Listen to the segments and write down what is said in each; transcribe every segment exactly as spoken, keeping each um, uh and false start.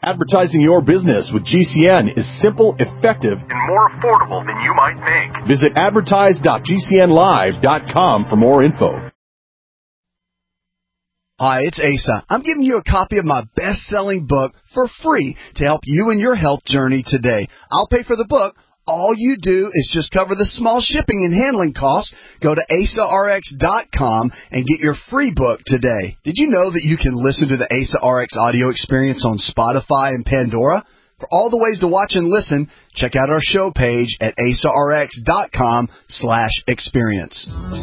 Advertising your business with G C N is simple, effective, and more affordable than you might think. Visit advertise dot g c n live dot com for more info. Hi, it's Asa. I'm giving you a copy of my best-selling book for free to help you in your health journey today. I'll pay for the book. All you do is just cover the small shipping and handling costs. Go to asa r x dot com and get your free book today. Did you know that you can listen to the Asa R X audio experience on Spotify and Pandora? For all the ways to watch and listen, check out our show page at asa r x dot com slash experience.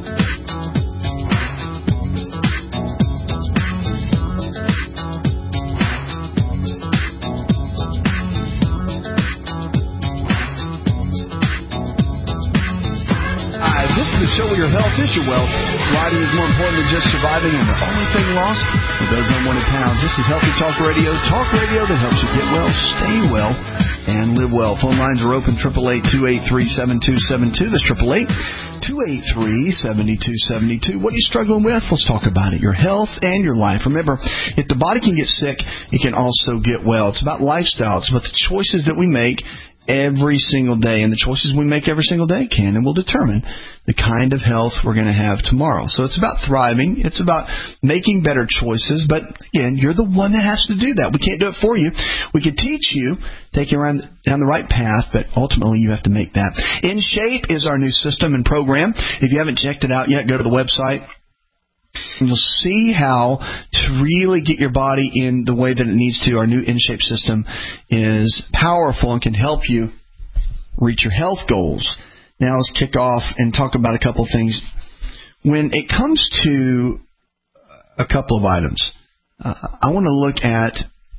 Show your health is your wealth. Riding is more important than just surviving, and the only thing lost are those unwanted pounds. This is Healthy Talk Radio, talk radio that helps you get well, stay well, and live well. Phone lines are open, eight eight eight, two eight three, seven two seven two. That's eight eight eight, two eight three, seven two seven two. What are you struggling with? Let's talk about it. Your health and your life. Remember, if the body can get sick, it can also get well. It's about lifestyle. It's about the choices that we make every single day, and the choices we make every single day can and will determine the kind of health we're going to have tomorrow. So it's about thriving. It's about making better choices, but again, you're the one that has to do that. We can't do it for you. We could teach you, take you around down the right path, but ultimately you have to make that. In Shape is our new system and program. If you haven't checked it out yet, go to the website. And you'll see how to really get your body in the way that it needs to. Our new InShape system is powerful and can help you reach your health goals. Now let's kick off and talk about a couple of things. When it comes to a couple of items, uh, I want to look at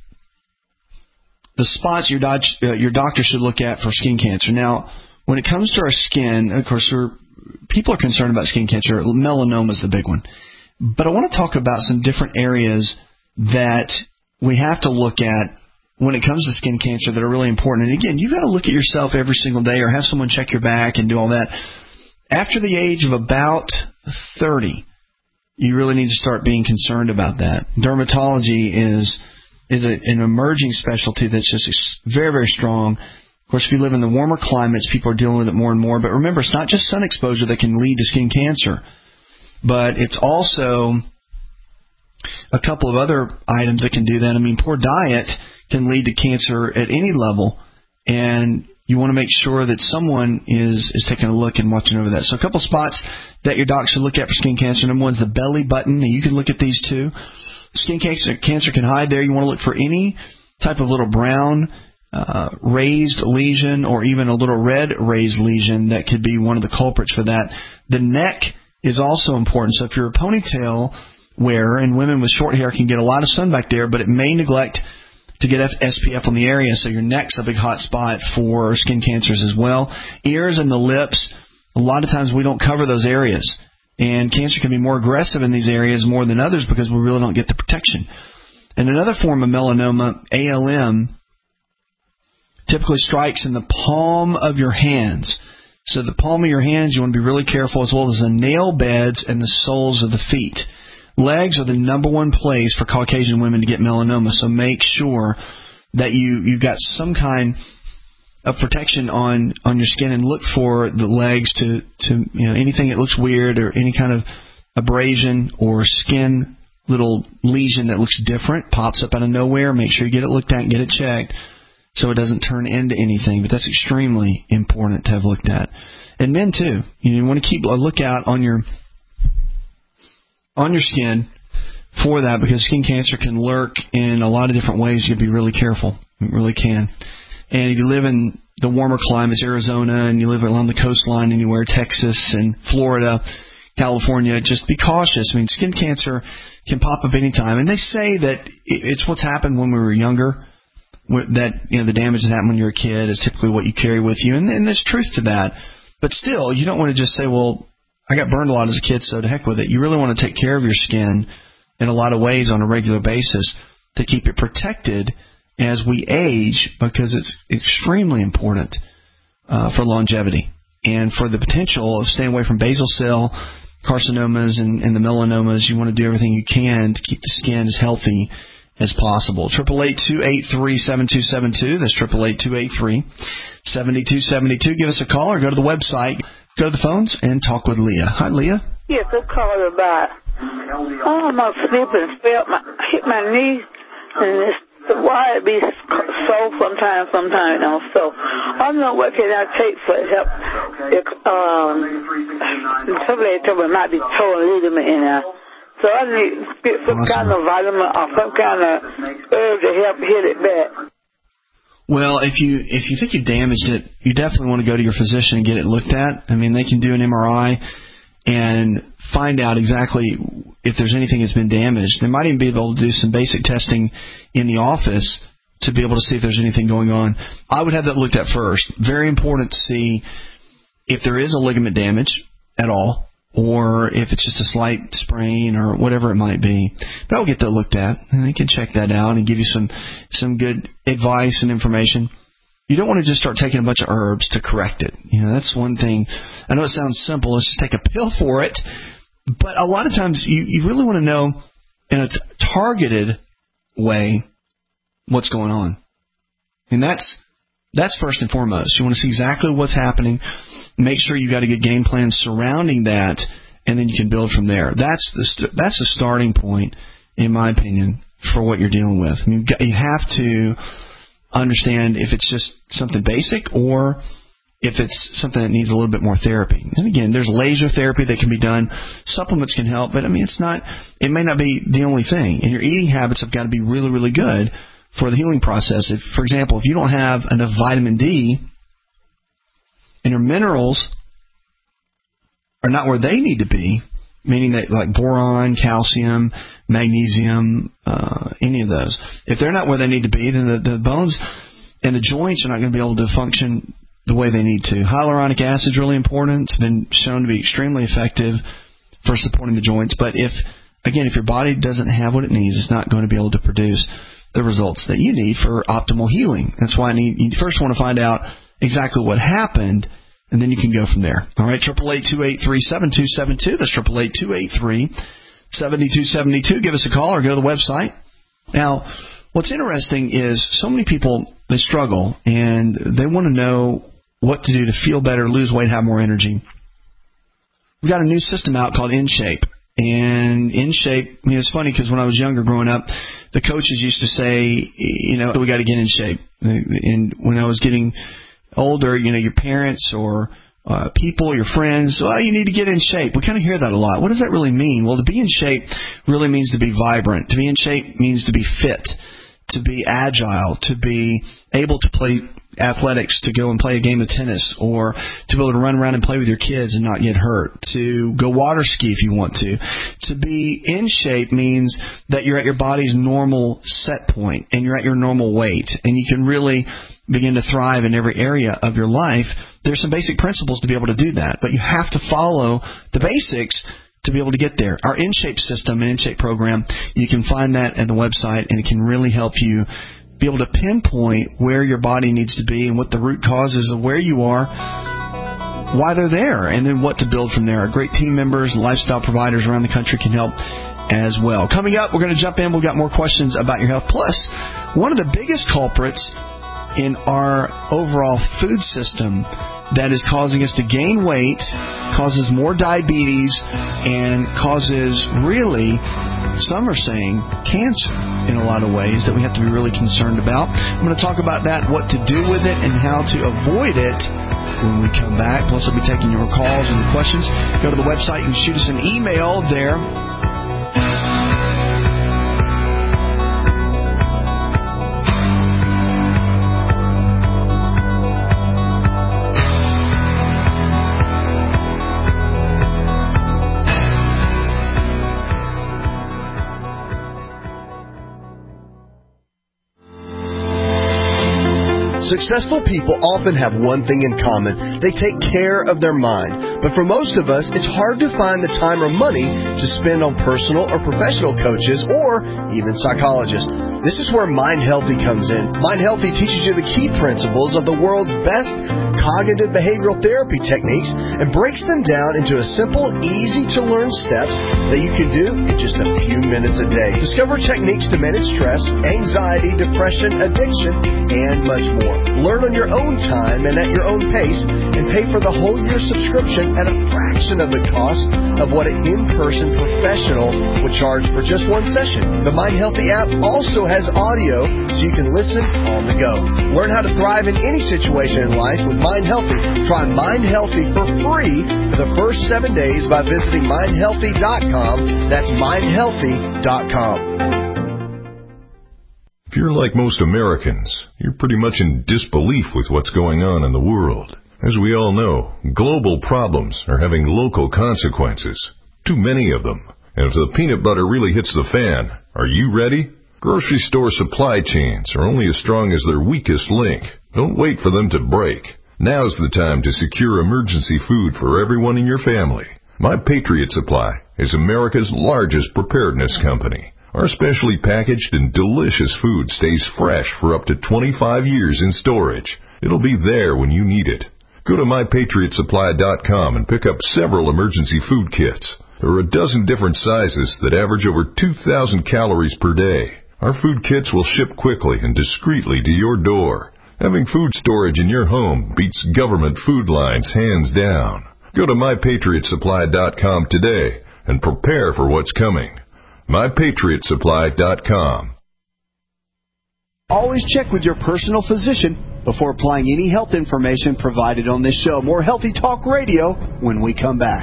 the spots your, doc- uh, your doctor should look at for skin cancer. Now, when it comes to our skin, of course, we're, people are concerned about skin cancer. Melanoma is the big one. But I want to talk about some different areas that we have to look at when it comes to skin cancer that are really important. And again, you've got to look at yourself every single day or have someone check your back and do all that. After the age of about thirty, you really need to start being concerned about that. Dermatology is is a, an emerging specialty that's just very, very strong. Of course, if you live in the warmer climates, people are dealing with it more and more. But remember, it's not just sun exposure that can lead to skin cancer. But it's also a couple of other items that can do that. I mean, poor diet can lead to cancer at any level, and you want to make sure that someone is, is taking a look and watching over that. So a couple spots that your doc should look at for skin cancer. Number one is the belly button, and you can look at these too. Skin cancer, cancer can hide there. You want to look for any type of little brown uh, raised lesion or even a little red raised lesion that could be one of the culprits for that. The neck is also important. So if you're a ponytail wearer, and women with short hair can get a lot of sun back there, but it may neglect to get S P F on the area, so your neck's a big hot spot for skin cancers as well. Ears and the lips, a lot of times we don't cover those areas, and cancer can be more aggressive in these areas more than others because we really don't get the protection. And another form of melanoma, A L M, typically strikes in the palm of your hands. So the palm of your hands, you want to be really careful, as well as the nail beds and the soles of the feet. Legs are the number one place for Caucasian women to get melanoma, so make sure that you, you've got some kind of protection on, on your skin, and look for the legs to, to you know, anything that looks weird or any kind of abrasion or skin little lesion that looks different, pops up out of nowhere. Make sure you get it looked at and get it checked so it doesn't turn into anything. But that's extremely important to have looked at. And men, too. You want to keep a lookout on your on your skin for that, because skin cancer can lurk in a lot of different ways. You have to be really careful. It really can. And if you live in the warmer climates, Arizona, and you live along the coastline anywhere, Texas and Florida, California, just be cautious. I mean, skin cancer can pop up anytime. And they say that it's what's happened when we were younger, that, you know, the damage that happened when you were a kid is typically what you carry with you. And, and there's truth to that. But still, you don't want to just say, well, I got burned a lot as a kid, so to heck with it. You really want to take care of your skin in a lot of ways on a regular basis to keep it protected as we age, because it's extremely important uh, for longevity and for the potential of staying away from basal cell carcinomas and, and the melanomas. You want to do everything you can to keep the skin as healthy as possible. eight eight eight, two eight three, seven two seven two. That's eight eight eight, two eight three, seven two seven two. Give us a call or go to the website, go to the phones, and talk with Leah. Hi, Leah. Yes, I'm calling about, oh, my slipping, fell, my, hit my knee, and it's, why it be sore sometimes, sometimes, you know, so I don't know what can I take for help. If, um, somebody told me it might be torn ligament in there. So I need to get some awesome. kind of vitamin or some kind of herb to help hit it back. Well, if you if you think you damaged it, you definitely want to go to your physician and get it looked at. I mean, they can do an M R I and find out exactly if there's anything that's been damaged. They might even be able to do some basic testing in the office to be able to see if there's anything going on. I would have that looked at first. Very important to see if there is a ligament damage at all, or if it's just a slight sprain or whatever it might be. But I'll get that looked at, and they can check that out and give you some some good advice and information. You don't want to just start taking a bunch of herbs to correct it. You know, that's one thing. I know it sounds simple. Let's just take a pill for it. But a lot of times you, you really want to know in a t- targeted way what's going on. And that's that's first and foremost. You want to see exactly what's happening. Make sure you got a good game plan surrounding that, and then you can build from there. That's the st- that's the starting point, in my opinion, for what you're dealing with. I mean, you have to understand if it's just something basic or if it's something that needs a little bit more therapy. And again, there's laser therapy that can be done. Supplements can help, but I mean, it's not. It may not be the only thing. And your eating habits have got to be really, really good for the healing process. If, for example, if you don't have enough vitamin D and your minerals are not where they need to be, meaning that like boron, calcium, magnesium, uh, any of those, if they're not where they need to be, then the, the bones and the joints are not going to be able to function the way they need to. Hyaluronic acid is really important. It's been shown to be extremely effective for supporting the joints. But if, again, if your body doesn't have what it needs, it's not going to be able to produce the results that you need for optimal healing. That's why I need, you first want to find out exactly what happened, and then you can go from there. All right, eight eight eight, two eight three, seven two seven two. That's eight eight eight, two eight three, seven two seven two. Give us a call or go to the website. Now, what's interesting is so many people, they struggle, and they want to know what to do to feel better, lose weight, have more energy. We've got a new system out called InShape. And InShape, I mean, it's funny because when I was younger growing up, the coaches used to say, you know, we got to get in shape. And when I was getting older, you know, your parents or uh, people, your friends, well, you need to get in shape. We kind of hear that a lot. What does that really mean? Well, to be in shape really means to be vibrant. To be in shape means to be fit, to be agile, to be able to play athletics, to go and play a game of tennis, or to be able to run around and play with your kids and not get hurt, to go water ski if you want to. To be in shape means that you're at your body's normal set point and you're at your normal weight, and you can really begin to thrive in every area of your life. There's some basic principles to be able to do that, but you have to follow the basics to be able to get there. Our InShape system and InShape program, you can find that at the website, and it can really help you be able to pinpoint where your body needs to be and what the root causes of where you are, why they're there, and then what to build from there. Our great team members and lifestyle providers around the country can help as well. Coming up, we're going to jump in. We've got more questions about your health. Plus, one of the biggest culprits in our overall food system that is causing us to gain weight, causes more diabetes, and causes really, some are saying, cancer in a lot of ways that we have to be really concerned about. I'm going to talk about that, what to do with it, and how to avoid it when we come back. Plus, I'll be taking your calls and your questions. Go to the website and shoot us an email there. Successful people often have one thing in common. They take care of their mind. But for most of us, it's hard to find the time or money to spend on personal or professional coaches or even psychologists. This is where Mind Healthy comes in. Mind Healthy teaches you the key principles of the world's best cognitive behavioral therapy techniques and breaks them down into a simple, easy-to-learn steps that you can do in just a few minutes a day. Discover techniques to manage stress, anxiety, depression, addiction, and much more. Learn on your own time and at your own pace, and pay for the whole year subscription at a fraction of the cost of what an in-person professional would charge for just one session. The Mind Healthy app also has audio so you can listen on the go. Learn how to thrive in any situation in life with Mind Healthy. Try Mind Healthy for free for the first seven days by visiting mind healthy dot com. That's mind healthy dot com. If you're like most Americans, you're pretty much in disbelief with what's going on in the world. As we all know, global problems are having local consequences. Too many of them. And if the peanut butter really hits the fan, are you ready? Grocery store supply chains are only as strong as their weakest link. Don't wait for them to break. Now's the time to secure emergency food for everyone in your family. My Patriot Supply is America's largest preparedness company. Our specially packaged and delicious food stays fresh for up to twenty-five years in storage. It'll be there when you need it. Go to my patriot supply dot com and pick up several emergency food kits. There are a dozen different sizes that average over two thousand calories per day. Our food kits will ship quickly and discreetly to your door. Having food storage in your home beats government food lines hands down. Go to my patriot supply dot com today and prepare for what's coming. my patriot supply dot com. Always check with your personal physician before applying any health information provided on this show. More Healthy Talk Radio when we come back.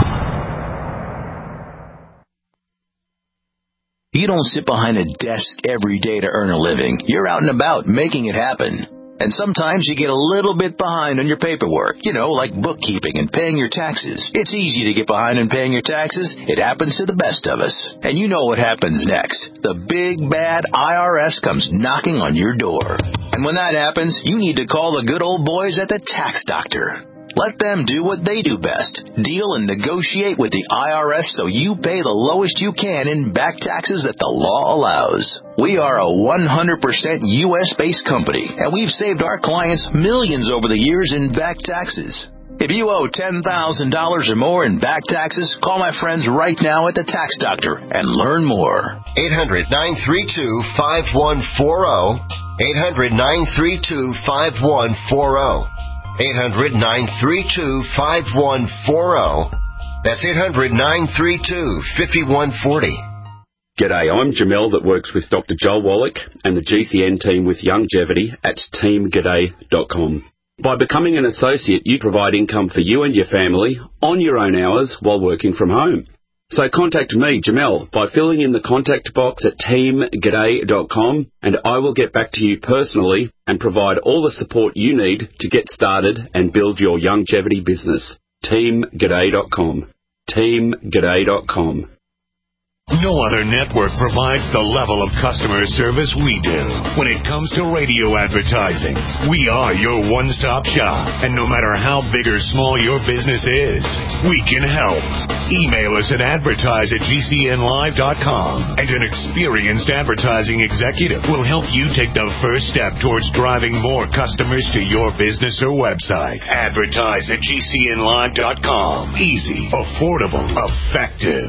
You don't sit behind a desk every day to earn a living. You're out and about making it happen. And sometimes you get a little bit behind on your paperwork, you know, like bookkeeping and paying your taxes. It's easy to get behind in paying your taxes. It happens to the best of us. And you know what happens next. The big, bad I R S comes knocking on your door. And when that happens, you need to call the good old boys at the Tax Doctor. Let them do what they do best. Deal and negotiate with the I R S so you pay the lowest you can in back taxes that the law allows. We are a one hundred percent U S-based company, and we've saved our clients millions over the years in back taxes. If you owe ten thousand dollars or more in back taxes, call my friends right now at the Tax Doctor and learn more. eight hundred, nine three two, five one four zero. eight hundred, nine three two, five one four zero. eight hundred, nine three two, five one four zero. That's eight hundred, nine three two, five one four zero. G'day, I'm Jamel that works with Doctor Joel Wallach and the G C N team with Longevity at team g'day dot com. By becoming an associate, you provide income for you and your family on your own hours while working from home. So contact me, Jamel, by filling in the contact box at team g'day dot com, and I will get back to you personally and provide all the support you need to get started and build your longevity business. team g'day dot com. team g'day dot com. No other network provides the level of customer service we do. When it comes to radio advertising, we are your one-stop shop. And no matter how big or small your business is, we can help. Email us at advertise at g c n live dot com, and an experienced advertising executive will help you take the first step towards driving more customers to your business or website. Advertise at g c n live dot com. Easy, affordable, effective.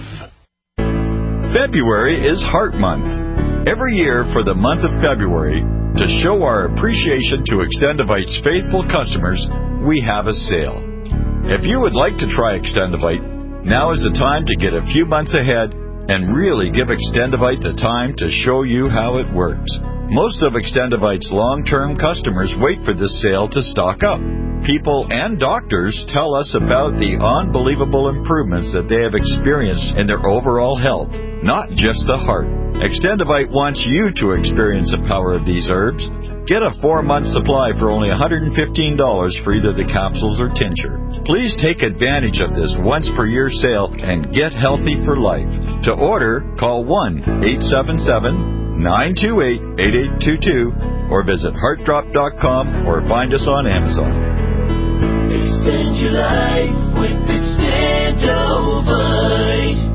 February is Heart Month. Every year for the month of February, to show our appreciation to Extendivite's faithful customers, we have a sale. If you would like to try Extendivite, now is the time to get a few months ahead and really give Extendivite the time to show you how it works. Most of Extendivite's long-term customers wait for this sale to stock up. People and doctors tell us about the unbelievable improvements that they have experienced in their overall health, not just the heart. Extendivite wants you to experience the power of these herbs. Get a four-month supply for only one hundred fifteen dollars for either the capsules or tincture. Please take advantage of this once-per-year sale and get healthy for life. To order, call one eight seven seven, nine two eight, eight eight two two or visit heart drop dot com or find us on Amazon. Extend your life with Extendovite.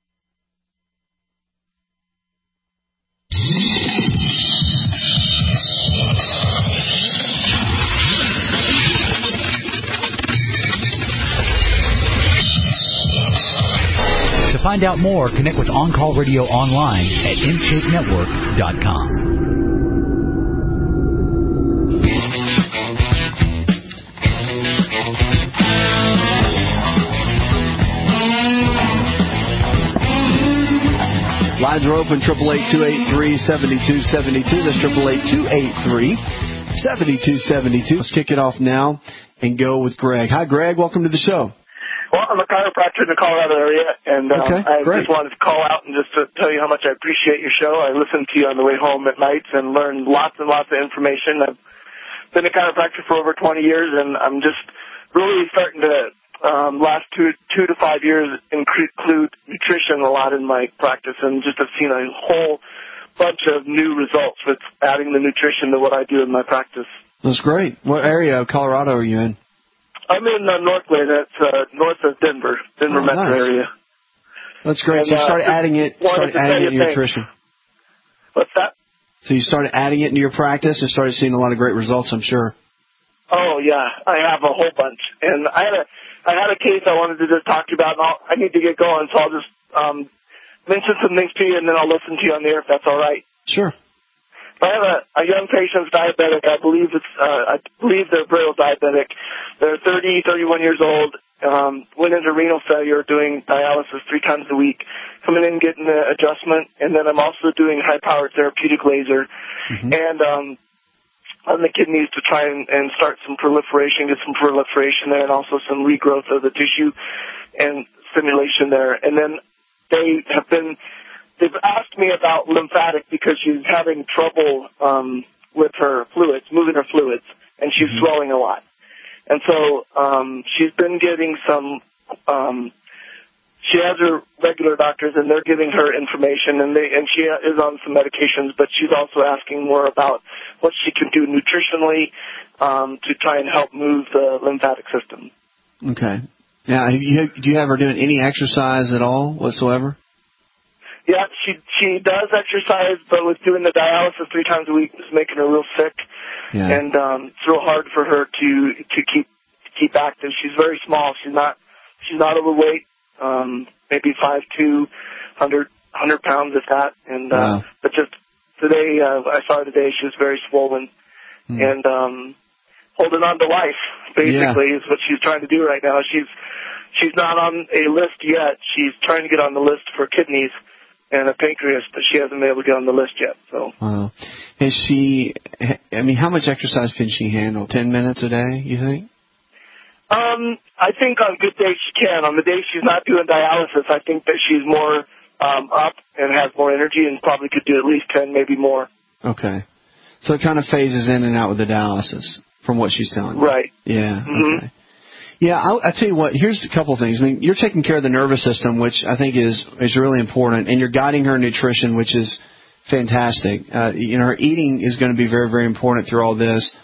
To find out more, connect with On Call Radio online at in shape network dot com. Lines are open, triple eight, two eight three, seven two seven two. That's triple eight, two eight three, seven two seven two. Let's kick it off now and go with Greg. Hi, Greg. Welcome to the show. Well, I'm a chiropractor in the Colorado area, and um, okay, I great. just wanted to call out and just to tell you how much I appreciate your show. I listen to you on the way home at nights and learn lots and lots of information. I've been a chiropractor for over twenty years, and I'm just really starting to, um, last two, two to five years, include nutrition a lot in my practice, and just have seen a whole bunch of new results with adding the nutrition to what I do in my practice. That's great. What area of Colorado are you in? I'm in uh, Northway. That's uh, north of Denver, Denver oh, metro nice. area. That's great. And, so you started uh, adding it, started adding it in your nutrition. What's that? So you started adding it into your practice and started seeing a lot of great results, I'm sure. Oh yeah, I have a whole bunch, and I had a I had a case I wanted to just talk to you about, and I'll, I need to get going, so I'll just um, mention some things to you, and then I'll listen to you on the air if that's all right. Sure. I have a, a young patient's diabetic. I believe it's uh, I believe they're braille diabetic. They're thirty, thirty-one years old. Um, went into renal failure, doing dialysis three times a week. Coming in, getting the adjustment, and then I'm also doing high-powered therapeutic laser, mm-hmm. and um, on the kidneys to try and, and start some proliferation, get some proliferation there, and also some regrowth of the tissue and stimulation there. And then they have been. They've asked me about lymphatic because she's having trouble um, with her fluids, moving her fluids, and she's mm-hmm. swelling a lot. And so um, she's been getting some, um, she has her regular doctors, and they're giving her information, and they and she is on some medications, but she's also asking more about what she can do nutritionally um, to try and help move the lymphatic system. Okay. Now, have you, do you have her doing any exercise at all whatsoever? Yeah, she she does exercise, but with doing the dialysis three times a week, it's making her real sick, yeah. and um, it's real hard for her to to keep to keep active. She's very small. She's not she's not overweight. Um, maybe five two, hundred hundred pounds if that. And uh, wow. but just today, uh, I saw her today. She was very swollen, hmm. and um, holding on to life. Basically, yeah. is what she's trying to do right now. She's she's not on a list yet. She's trying to get on the list for kidneys and a pancreas, but she hasn't been able to get on the list yet. So, wow. Is she? I mean, how much exercise can she handle? Ten minutes a day, you think? Um, I think on good days she can. On the days she's not doing dialysis, I think that she's more um, up and has more energy, and probably could do at least ten, maybe more. Okay, so it kind of phases in and out with the dialysis, from what she's telling you. Right. Yeah. Mm-hmm. Okay. Yeah, I'll, I'll tell you what, here's a couple of things. I mean, you're taking care of the nervous system, which I think is, is really important, and you're guiding her nutrition, which is fantastic. Uh, you know, her eating is going to be very, very important through all this.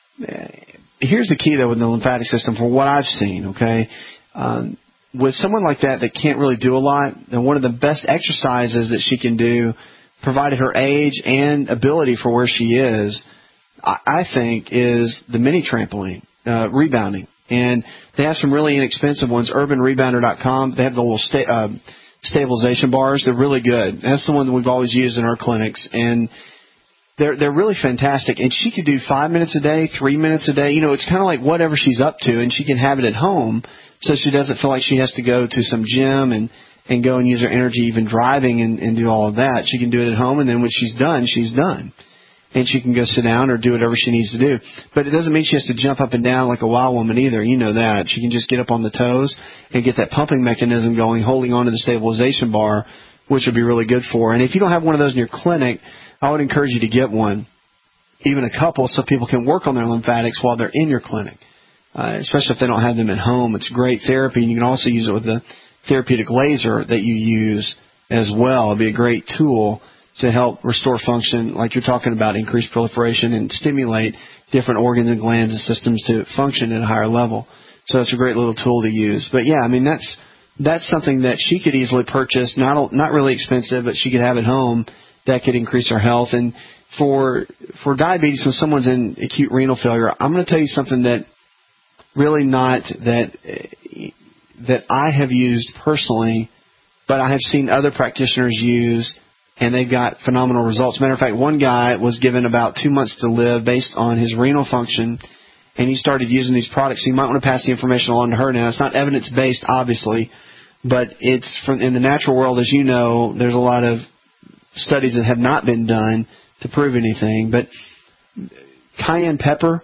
Here's the key, though, with the lymphatic system, for what I've seen, okay? Um, with someone like that that can't really do a lot, then one of the best exercises that she can do, provided her age and ability for where she is, I, I think, is the mini trampoline, uh, rebounding. And they have some really inexpensive ones, urban rebounder dot com. They have the little sta- uh, stabilization bars. They're really good. That's the one that we've always used in our clinics. And they're they're really fantastic. And she could do five minutes a day, three minutes a day. You know, it's kind of like whatever she's up to, and she can have it at home so she doesn't feel like she has to go to some gym and, and go and use her energy even driving and, and do all of that. She can do it at home, and then when she's done, she's done. And she can go sit down or do whatever she needs to do. But it doesn't mean she has to jump up and down like a wild woman either. You know that. She can just get up on the toes and get that pumping mechanism going, holding on to the stabilization bar, which would be really good for her. And if you don't have one of those in your clinic, I would encourage you to get one, even a couple, so people can work on their lymphatics while they're in your clinic, uh, especially if they don't have them at home. It's great therapy, and you can also use it with the therapeutic laser that you use as well. It'd be a great tool to help restore function, like you're talking about, increase proliferation and stimulate different organs and glands and systems to function at a higher level. So it's a great little tool to use. But, yeah, I mean, that's that's something that she could easily purchase, not not really expensive, but she could have at home that could increase her health. And for for diabetes, when someone's in acute renal failure, I'm going to tell you something that really not that that I have used personally, but I have seen other practitioners use, and they've got phenomenal results. Matter of fact, one guy was given about two months to live based on his renal function, and he started using these products. So you might want to pass the information along to her now. It's not evidence-based, obviously, but it's from in the natural world, as you know, there's a lot of studies that have not been done to prove anything. But cayenne pepper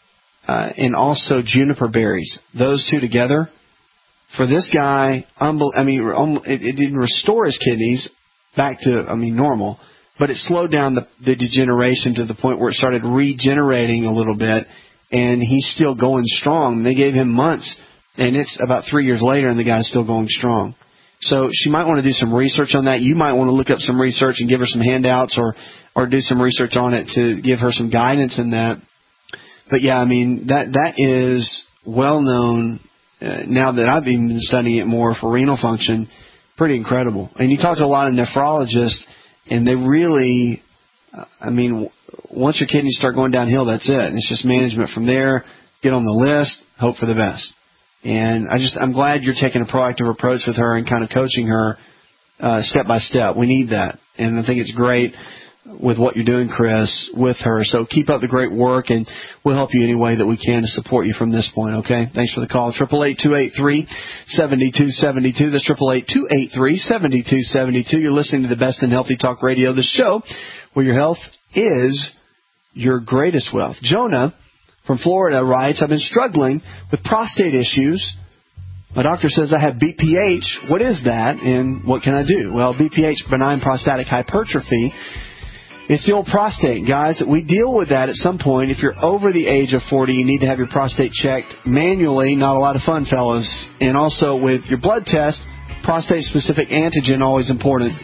uh, and also juniper berries, those two together, for this guy, unbel- I mean, it, it didn't restore his kidneys back to, I mean, normal, but it slowed down the, the degeneration to the point where it started regenerating a little bit, and he's still going strong. They gave him months, and it's about three years later, and the guy's still going strong. So she might want to do some research on that. You might want to look up some research and give her some handouts or, or do some research on it to give her some guidance in that. But, yeah, I mean, that that is well-known uh, now that I've even been studying it more for renal function. Pretty incredible. And you talk to a lot of nephrologists, and they really, uh, I mean, once your kidneys start going downhill, that's it. And it's just management from there. Get on the list, hope for the best. And I just, I'm glad you're taking a proactive approach with her and kind of coaching her uh, step by step. We need that. And I think it's great with what you're doing, Chris, with her. So keep up the great work, and we'll help you any way that we can to support you from this point, okay? Thanks for the call. eight eight eight, two eight three, seven two seven two. That's eight eight eight, two eight three, seven two seven two. You're listening to the Best in Healthy Talk Radio, the show where your health is your greatest wealth. Jonah from Florida writes, I've been struggling with prostate issues. My doctor says I have B P H. What is that, and what can I do? Well, B P H, benign prostatic hypertrophy. It's the old prostate, guys. We deal with that at some point. If you're over the age of forty, you need to have your prostate checked manually. Not a lot of fun, fellas. And also with your blood test, prostate-specific antigen, always important.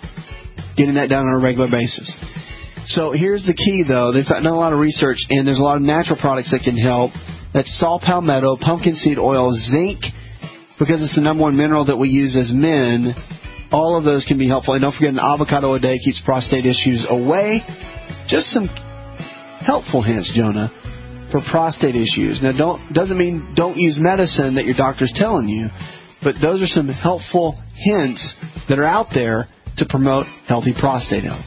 Getting that done on a regular basis. So here's the key, though. They've done a lot of research, and there's a lot of natural products that can help. That's saw palmetto, pumpkin seed oil, zinc, because it's the number one mineral that we use as men. All of those can be helpful. And don't forget, an avocado a day keeps prostate issues away. Just some helpful hints, Jonah, for prostate issues. Now, don't doesn't mean don't use medicine that your doctor's telling you, but those are some helpful hints that are out there to promote healthy prostate health.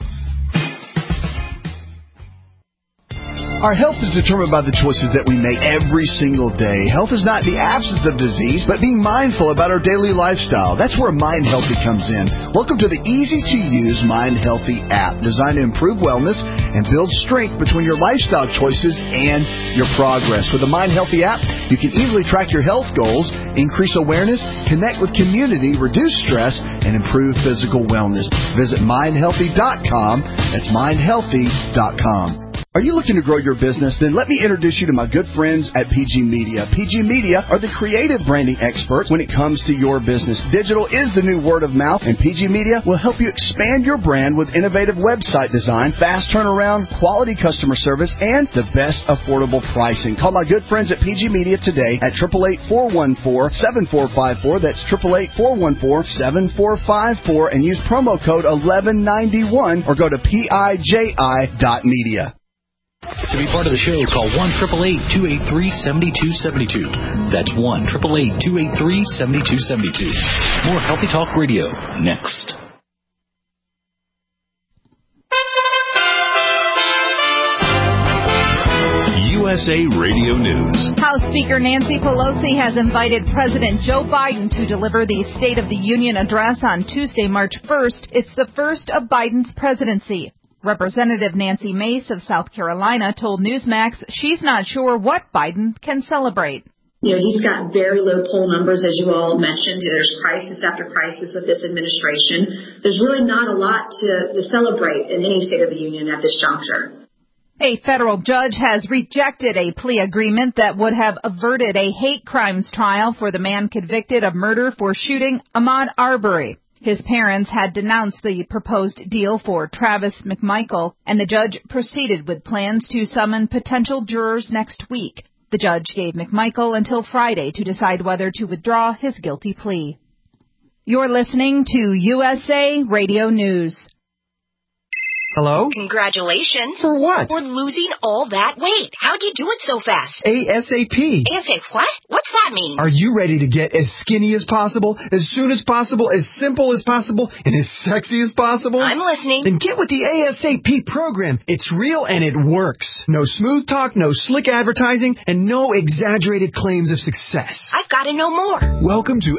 Our health is determined by the choices that we make every single day. Health is not the absence of disease, but being mindful about our daily lifestyle. That's where Mind Healthy comes in. Welcome to the easy-to-use Mind Healthy app, designed to improve wellness and build strength between your lifestyle choices and your progress. With the Mind Healthy app, you can easily track your health goals, increase awareness, connect with community, reduce stress, and improve physical wellness. Visit mind healthy dot com. That's mind healthy dot com. Are you looking to grow your business? Then let me introduce you to my good friends at P G Media. P G Media are the creative branding experts when it comes to your business. Digital is the new word of mouth, and P G Media will help you expand your brand with innovative website design, fast turnaround, quality customer service, and the best affordable pricing. Call my good friends at P G Media today at eight eight eight, four one four, seven four five four. That's eight eight eight, four one four, seven four five four, and use promo code eleven ninety-one or go to P I J I dot media. To be part of the show, call one eight eight eight, two eight three, seven two seven two. That's one eight eight eight, two eight three, seven two seven two. More Healthy Talk Radio next. U S A Radio News. House Speaker Nancy Pelosi has invited President Joe Biden to deliver the State of the Union address on Tuesday, March first. It's the first of Biden's presidency. Representative Nancy Mace of South Carolina told Newsmax she's not sure what Biden can celebrate. You know, he's got very low poll numbers, as you all mentioned. There's crisis after crisis with this administration. There's really not a lot to, to celebrate in any State of the Union at this juncture. A federal judge has rejected a plea agreement that would have averted a hate crimes trial for the man convicted of murder for shooting Ahmaud Arbery. His parents had denounced the proposed deal for Travis McMichael, and the judge proceeded with plans to summon potential jurors next week. The judge gave McMichael until Friday to decide whether to withdraw his guilty plea. You're listening to U S A Radio News. Hello? Congratulations. For what? For losing all that weight. How'd you do it so fast? ASAP. ASAP what? What's that mean? Are you ready to get as skinny as possible, as soon as possible, as simple as possible, and as sexy as possible? I'm listening. Then get with the ASAP program. It's real and it works. No smooth talk, no slick advertising, and no exaggerated claims of success. I've got to know more. Welcome to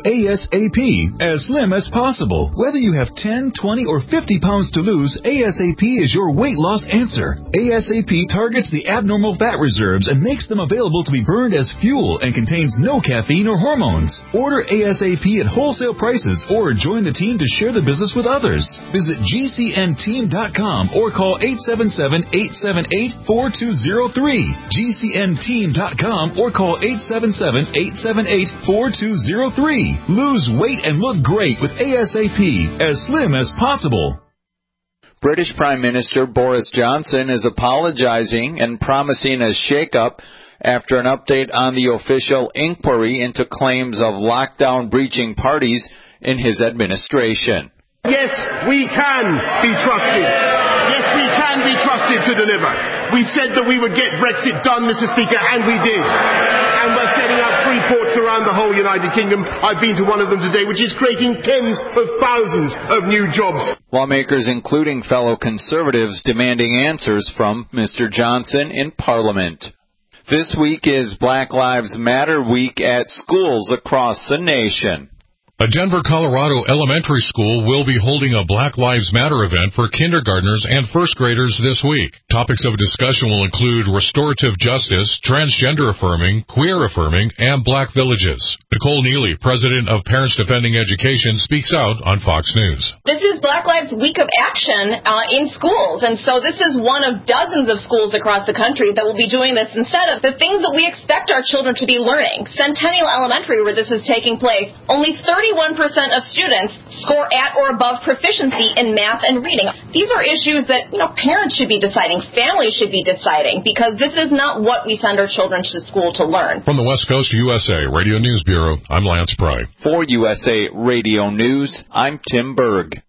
ASAP, as slim as possible. Whether you have ten, twenty, or fifty pounds to lose, ASAP is your weight loss answer. ASAP targets the abnormal fat reserves and makes them available to be burned as fuel and contains no caffeine or hormones. Order ASAP at wholesale prices or join the team to share the business with others. Visit G C N team dot com or call eight seven seven, eight seven eight, four two zero three. G C N team dot com or call eight seven seven, eight seven eight, four two zero three. Lose weight and look great with ASAP, as slim as possible. British Prime Minister Boris Johnson is apologizing and promising a shake-up after an update on the official inquiry into claims of lockdown-breaching parties in his administration. Yes, we can be trusted. Yes, we can be trusted to deliver. We said that we would get Brexit done, Mister Speaker, and we did. And we're setting up free ports around the whole United Kingdom. I've been to one of them today, which is creating tens of thousands of new jobs. Lawmakers, including fellow Conservatives, demanding answers from Mister Johnson in Parliament. This week is Black Lives Matter week at schools across the nation. A Denver, Colorado elementary school will be holding a Black Lives Matter event for kindergartners and first graders this week. Topics of discussion will include restorative justice, transgender affirming, queer affirming, and black villages. Nicole Neely, president of Parents Defending Education, speaks out on Fox News. This is Black Lives Week of Action uh, in schools, and so this is one of dozens of schools across the country that will be doing this instead of the things that we expect our children to be learning. Centennial Elementary, where this is taking place, only thirty-one percent of students score at or above proficiency in math and reading. These are issues that, you know, parents should be deciding, families should be deciding, because this is not what we send our children to school to learn. From the West Coast U S A Radio News Bureau, I'm Lance Pry. For U S A Radio News, I'm Tim Berg.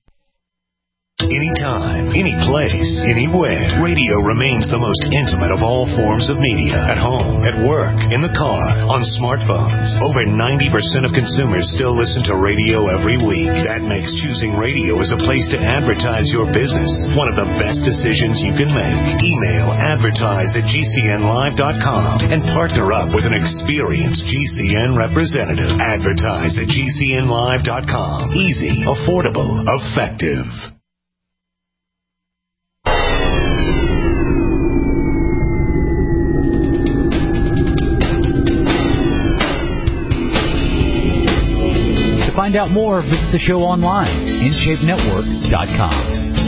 Anytime, any place, anywhere, radio remains the most intimate of all forms of media. At home, at work, in the car, on smartphones. Over ninety percent of consumers still listen to radio every week. That makes choosing radio as a place to advertise your business one of the best decisions you can make. Email advertise at G C N live dot com and partner up with an experienced G C N representative. Advertise at G C N live dot com. Easy, affordable, effective. To find out more, visit the show online, in shape network dot com.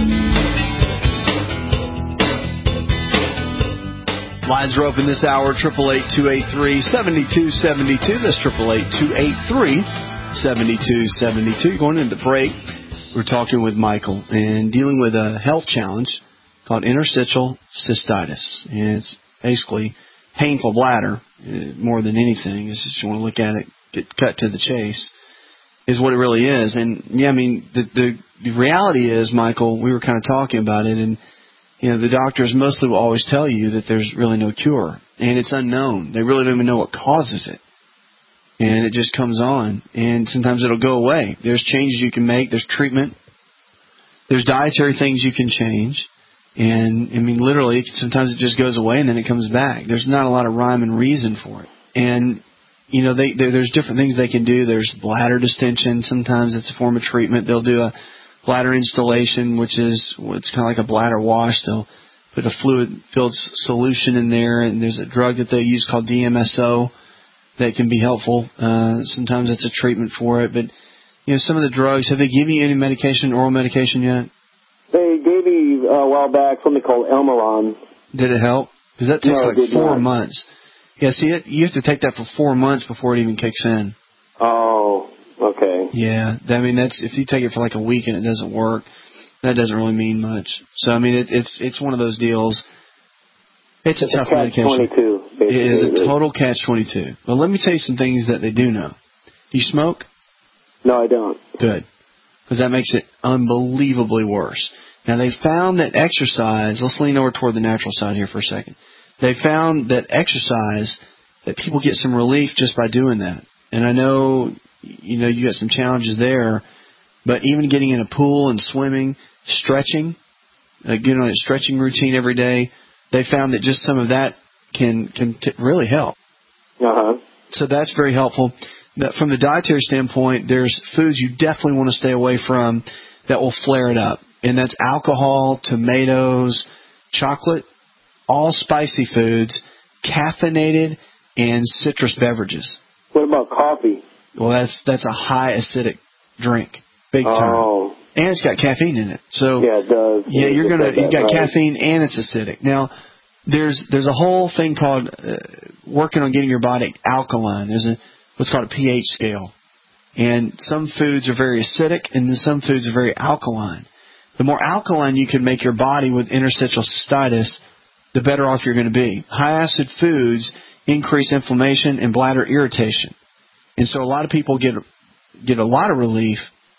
Lines are open this hour, eight eight eight, two eight three, seven two seven two. That's eight eight eight, two eight three, seven two seven two. Going into the break, we're talking with Michael and dealing with a health challenge called interstitial cystitis. And it's basically painful bladder, more than anything. It's just you want to look at it, get cut to the chase, is what it really is. And, yeah, I mean, the, the, the reality is, Michael, we were kind of talking about it, and, you know, the doctors mostly will always tell you that there's really no cure, and it's unknown. They really don't even know what causes it. And it just comes on, and sometimes it'll go away. There's changes you can make. There's treatment. There's dietary things you can change. And, I mean, literally, sometimes it just goes away and then it comes back. There's not a lot of rhyme and reason for it. And, you know, they, they, there's different things they can do. There's bladder distension. Sometimes it's a form of treatment. They'll do a bladder installation, which is it's kind of like a bladder wash. They'll put a fluid-filled solution in there, and there's a drug that they use called D M S O that can be helpful. Uh, sometimes it's a treatment for it. But, you know, some of the drugs, have they given you any medication, oral medication yet? They gave me uh, a while back something called Elmaron. Did it help? Because that takes no, like four not. months. Yeah, see, it, you have to take that for four months before it even kicks in. Oh, okay. Yeah, I mean, that's if you take it for like a week and it doesn't work, that doesn't really mean much. So, I mean, it, it's it's one of those deals. It's a it's tough a medication. twenty-two, it is a total catch twenty-two. Well, let me tell you some things that they do know. Do you smoke? No, I don't. Good. Because that makes it unbelievably worse. Now, they found that exercise, let's lean over toward the natural side here for a second. They found that exercise, that people get some relief just by doing that. And I know, you know, you got some challenges there, but even getting in a pool and swimming, stretching, uh, getting on a stretching routine every day, they found that just some of that can can t- really help. Uh-huh. So that's very helpful. That from the dietary standpoint, there's foods you definitely want to stay away from that will flare it up. And that's alcohol, tomatoes, chocolate, all spicy foods, caffeinated, and citrus beverages. What about coffee? Well, that's that's a high acidic drink, big time. Oh. And it's got caffeine in it. So yeah, it does. Yeah, you're gonna that, you got right? caffeine and it's acidic. Now, there's there's a whole thing called uh, working on getting your body alkaline. There's a what's called a pH scale, and some foods are very acidic, and then some foods are very alkaline. The more alkaline you can make your body with interstitial cystitis, the better off you're going to be. High acid foods increase inflammation and bladder irritation, and so a lot of people get get a lot of relief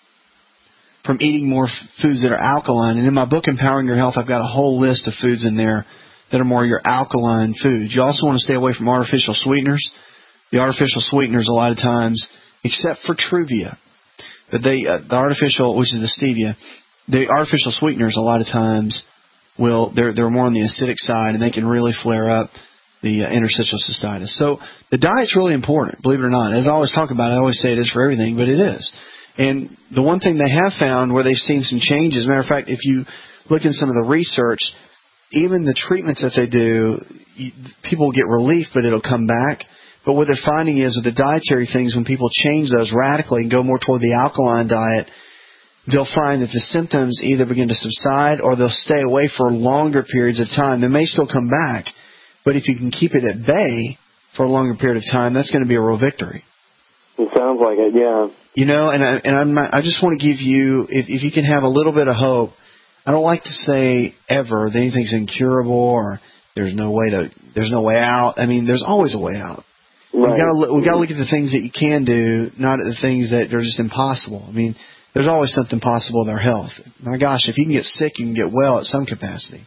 from eating more f- foods that are alkaline. And in my book, Empowering Your Health, I've got a whole list of foods in there that are more your alkaline foods. You also want to stay away from artificial sweeteners. The artificial sweeteners, a lot of times, except for Truvia, but they uh, the artificial, which is the stevia, the artificial sweeteners, a lot of times, will they're they're more on the acidic side, and they can really flare up the uh, interstitial cystitis. So the diet's really important, believe it or not. As I always talk about, I always say it is for everything, but it is. And the one thing they have found where they've seen some changes, matter of fact, if you look in some of the research, even the treatments that they do, you, people get relief, but it'll come back. But what they're finding is with the dietary things, when people change those radically and go more toward the alkaline diet, they'll find that the symptoms either begin to subside or they'll stay away for longer periods of time. They may still come back, but if you can keep it at bay for a longer period of time, that's going to be a real victory. It sounds like it, yeah. You know, and I, and I'm not, I just want to give you, if, if you can have a little bit of hope, I don't like to say ever that anything's incurable or there's no way to, there's no way out. I mean, there's always a way out. Right. We've got to we've got to look at the things that you can do, not at the things that are just impossible. I mean, there's always something possible with our health. My gosh, if you can get sick, you can get well at some capacity.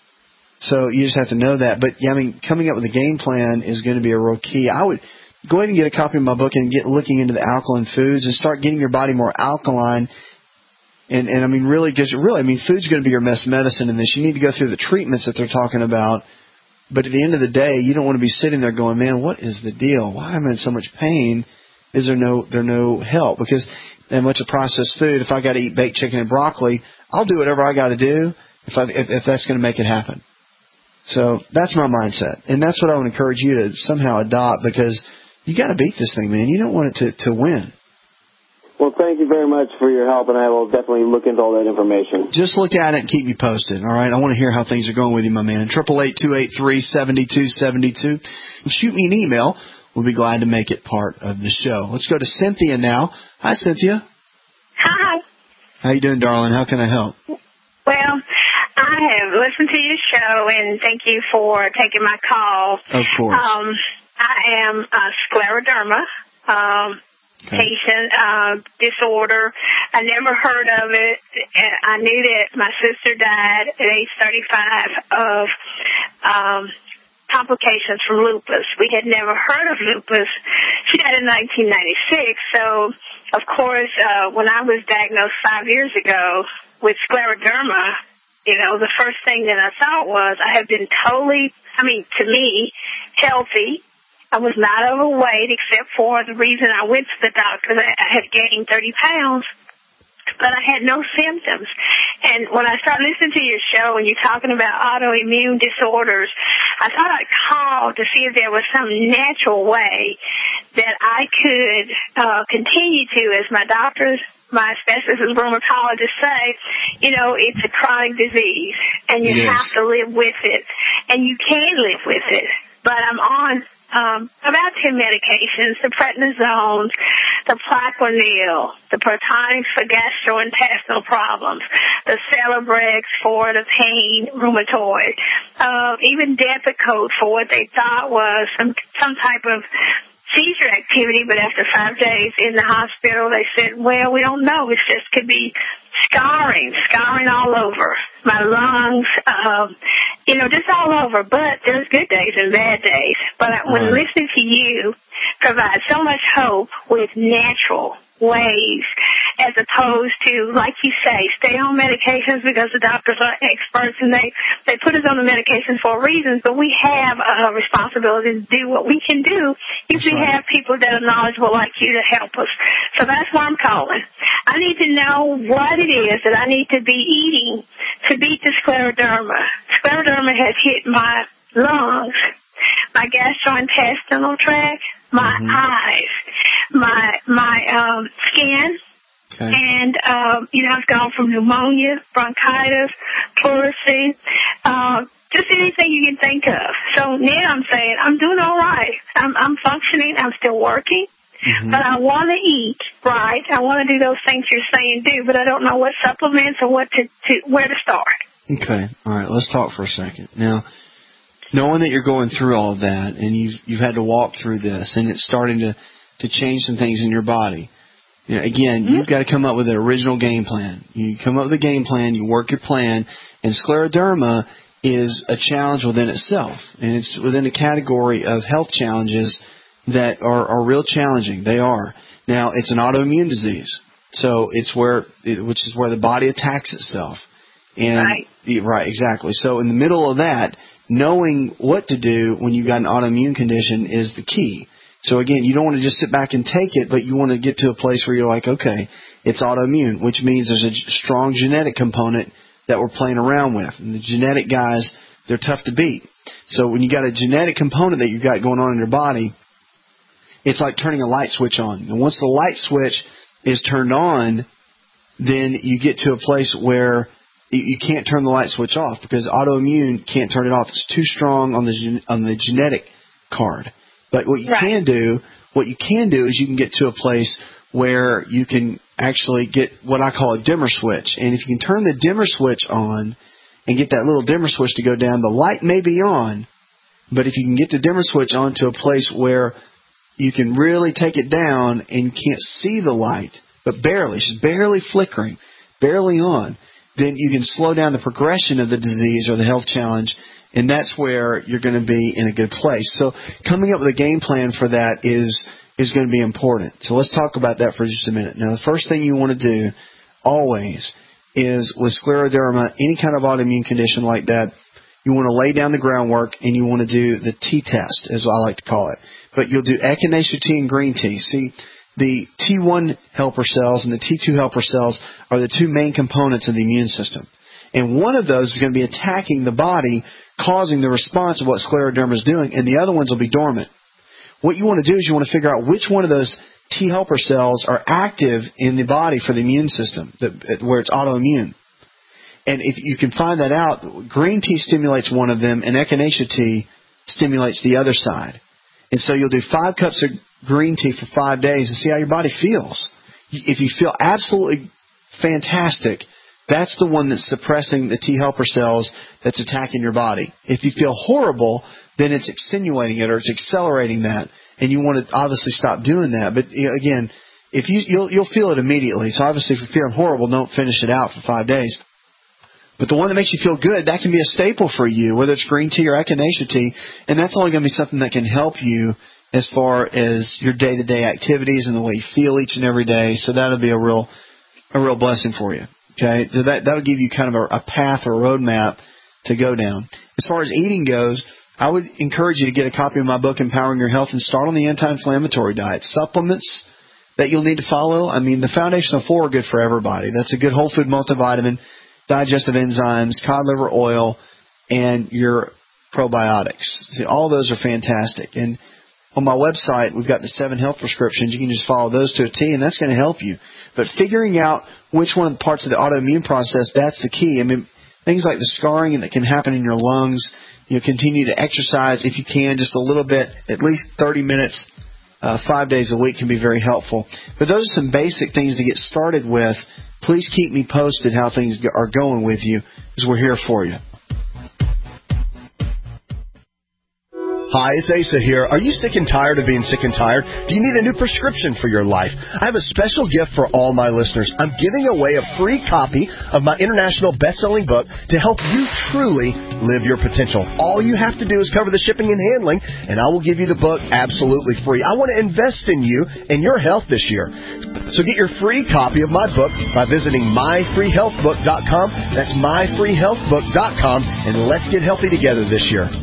So you just have to know that. But yeah, I mean, coming up with a game plan is going to be a real key. I would go ahead and get a copy of my book and get looking into the alkaline foods and start getting your body more alkaline. And and I mean, really, just really, I mean, food's going to be your best medicine in this. You need to go through the treatments that they're talking about. But at the end of the day, you don't want to be sitting there going, man, what is the deal? Why am I in so much pain? Is there no there no help? Because that much of processed food, if I got to eat baked chicken and broccoli, I'll do whatever I got to do if, I, if if that's going to make it happen. So that's my mindset, and that's what I would encourage you to somehow adopt, because you got to beat this thing, man. You don't want it to to win. Well, thank you very much for your help, and I will definitely look into all that information. Just look at it and keep me posted, all right? I want to hear how things are going with you, my man. Triple eight two eight three seventy two seventy two. Shoot me an email. We'll be glad to make it part of the show. Let's go to Cynthia now. Hi, Cynthia. Hi. How you doing, darling? How can I help? Well, I have listened to your show, and thank you for taking my call. Of course. Um, I am a scleroderma um, okay. patient uh, disorder. I never heard of it. I knew that my sister died at age thirty-five of um, complications from lupus. We had never heard of lupus. She died in nineteen ninety-six, so of course, uh, when I was diagnosed five years ago with scleroderma, you know, the first thing that I thought was I have been totally, I mean, to me, healthy. I was not overweight except for the reason I went to the doctor. I had gained thirty pounds, but I had no symptoms. And when I started listening to your show and you're talking about autoimmune disorders, I thought I'd call to see if there was some natural way that I could uh, continue to, as my doctors, my specialist rheumatologist say, you know, it's a chronic disease, and you have to live with it, and you can live with it. But I'm on um, about ten medications: the prednisone, the Plaquenil, the Protonix for gastrointestinal problems, the Celebrex for the pain rheumatoid, uh, even Depakote for what they thought was some some type of seizure activity, but after five days in the hospital, they said, well, we don't know. It just could be scarring, scarring all over my lungs, um, you know, just all over. But there's good days and bad days. But when Right. listening to you provide so much hope with natural ways, as opposed to, like you say, stay on medications because the doctors are experts and they, they put us on the medications for reasons, but we have a responsibility to do what we can do if we have people that are knowledgeable like you to help us. So that's why I'm calling. I need to know what it is that I need to be eating to beat the scleroderma. Scleroderma has hit my lungs, my gastrointestinal tract, my mm-hmm. eyes, my my um, skin, okay. and um, you know, I've gone from pneumonia, bronchitis, pleurisy, uh, just anything you can think of. So now I'm saying I'm doing all right. I'm, I'm functioning. I'm still working, mm-hmm. but I want to eat right. I want to do those things you're saying do, but I don't know what supplements or what to, to where to start. Okay, all right. Let's talk for a second now. Knowing that you're going through all of that and you've, you've had to walk through this and it's starting to, to change some things in your body, you know, again, mm-hmm. you've got to come up with an original game plan. You come up with a game plan, you work your plan, and scleroderma is a challenge within itself. And it's within a category of health challenges that are, are real challenging. They are. Now, it's an autoimmune disease. So it's where, it, which is where the body attacks itself. And right. Right, exactly. So in the middle of that, knowing what to do when you've got an autoimmune condition is the key. So again, you don't want to just sit back and take it, but you want to get to a place where you're like, okay, it's autoimmune, which means there's a strong genetic component that we're playing around with. And the genetic guys, they're tough to beat. So when you got a genetic component that you've got going on in your body, it's like turning a light switch on. And once the light switch is turned on, then you get to a place where you can't turn the light switch off because autoimmune can't turn it off. It's too strong on the gen- on the genetic card. But what you right. can do, what you can do is you can get to a place where you can actually get what I call a dimmer switch. And if you can turn the dimmer switch on and get that little dimmer switch to go down, the light may be on, but if you can get the dimmer switch on to a place where you can really take it down and you can't see the light, but barely, it's just barely flickering, barely on, then you can slow down the progression of the disease or the health challenge, and that's where you're going to be in a good place. So coming up with a game plan for that is is going to be important. So let's talk about that for just a minute. Now, the first thing you want to do always is with scleroderma, any kind of autoimmune condition like that, you want to lay down the groundwork and you want to do the T-test, as I like to call it. But you'll do echinacea tea and green tea. See, the T one helper cells and the T two helper cells are the two main components of the immune system. And one of those is going to be attacking the body, causing the response of what scleroderma is doing, and the other ones will be dormant. What you want to do is you want to figure out which one of those T helper cells are active in the body for the immune system, where it's autoimmune. And if you can find that out, green tea stimulates one of them, and echinacea tea stimulates the other side. And so you'll do five cups of green tea for five days and see how your body feels. If you feel absolutely fantastic, that's the one that's suppressing the T helper cells that's attacking your body. If you feel horrible, then it's extenuating it or it's accelerating that, and you want to obviously stop doing that. But you know, again, if you you'll, you'll feel it immediately. So obviously, if you're feeling horrible, don't finish it out for five days. But the one that makes you feel good, that can be a staple for you, whether it's green tea or echinacea tea, and that's only going to be something that can help you as far as your day-to-day activities and the way you feel each and every day. So that'll be a real a real blessing for you. Okay, so that that'll give you kind of a, a path or a roadmap to go down. As far as eating goes, I would encourage you to get a copy of my book, Empowering Your Health, and start on the anti-inflammatory diet. Supplements that you'll need to follow. I mean, the foundational four are good for everybody. That's a good whole food multivitamin, digestive enzymes, cod liver oil, and your probiotics. See, all those are fantastic. And on my website, we've got the seven health prescriptions. You can just follow those to a T, and that's going to help you. But figuring out which one of the parts of the autoimmune process, that's the key. I mean, things like the scarring that can happen in your lungs You know, continue to exercise if you can, just a little bit, at least thirty minutes, uh, five days a week can be very helpful. But those are some basic things to get started with. Please keep me posted how things are going with you, because we're here for you. Hi, it's Asa here. Are you sick and tired of being sick and tired? Do you need a new prescription for your life? I have a special gift for all my listeners. I'm giving away a free copy of my international best-selling book to help you truly live your potential. All you have to do is cover the shipping and handling, and I will give you the book absolutely free. I want to invest in you and your health this year. So get your free copy of my book by visiting my free health book dot com. That's my free health book dot com, and let's get healthy together this year.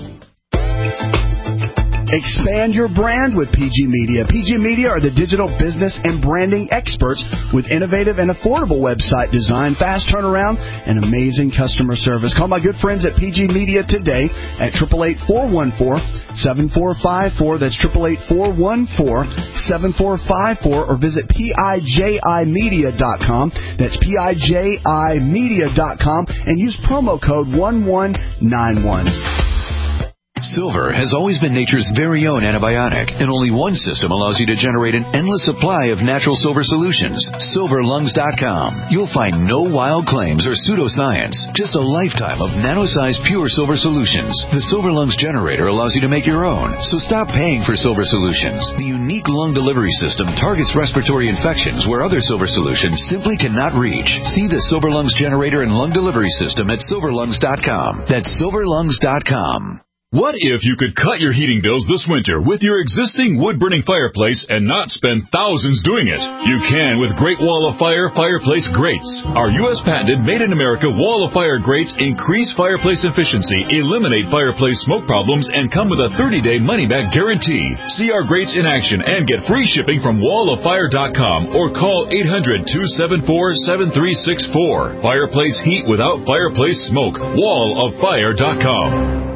Expand your brand with P G Media. P G Media are the digital business and branding experts with innovative and affordable website design, fast turnaround, and amazing customer service. Call my good friends at P G Media today at eight eight eight, four one four, seven four five four. That's eight eight eight, four one four, seven four five four, or visit P I J I media dot com. That's P I J I media dot com and use promo code one one nine one. Silver has always been nature's very own antibiotic, and only one system allows you to generate an endless supply of natural silver solutions. silver lungs dot com. You'll find no wild claims or pseudoscience, just a lifetime of nano-sized pure silver solutions. The Silver Lungs generator allows you to make your own, so stop paying for silver solutions. The unique lung delivery system targets respiratory infections where other silver solutions simply cannot reach. See the Silver Lungs generator and lung delivery system at silver lungs dot com. That's silver lungs dot com. What if you could cut your heating bills this winter with your existing wood-burning fireplace and not spend thousands doing it? You can with Great Wall of Fire Fireplace Grates. Our U S patented made-in-America Wall of Fire grates increase fireplace efficiency, eliminate fireplace smoke problems, and come with a thirty-day money-back guarantee. See our grates in action and get free shipping from wall of fire dot com or call eight hundred, two seven four, seven three six four. Fireplace heat without fireplace smoke. wall of fire dot com.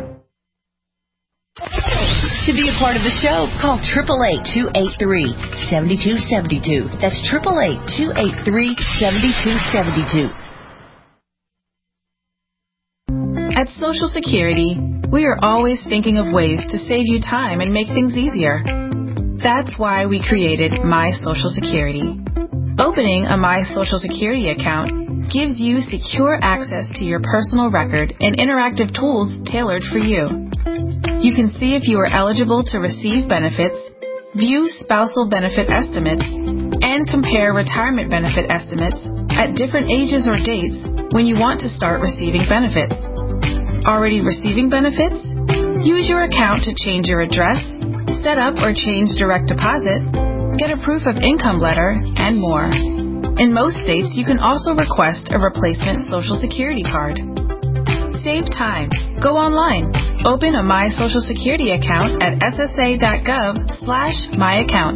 To be a part of the show, call eight eight eight, two eight three, seven two seven two. That's eight eight eight, two eight three, seven two seven two. At Social Security, we are always thinking of ways to save you time and make things easier. That's why we created My Social Security. Opening a My Social Security account gives you secure access to your personal record and interactive tools tailored for you. You can see if you are eligible to receive benefits, view spousal benefit estimates, and compare retirement benefit estimates at different ages or dates when you want to start receiving benefits. Already receiving benefits? Use your account to change your address, set up or change direct deposit, get a proof of income letter, and more. In most states, you can also request a replacement Social Security card. Save time. Go online. Open a My Social Security account at S S A dot gov slash my account.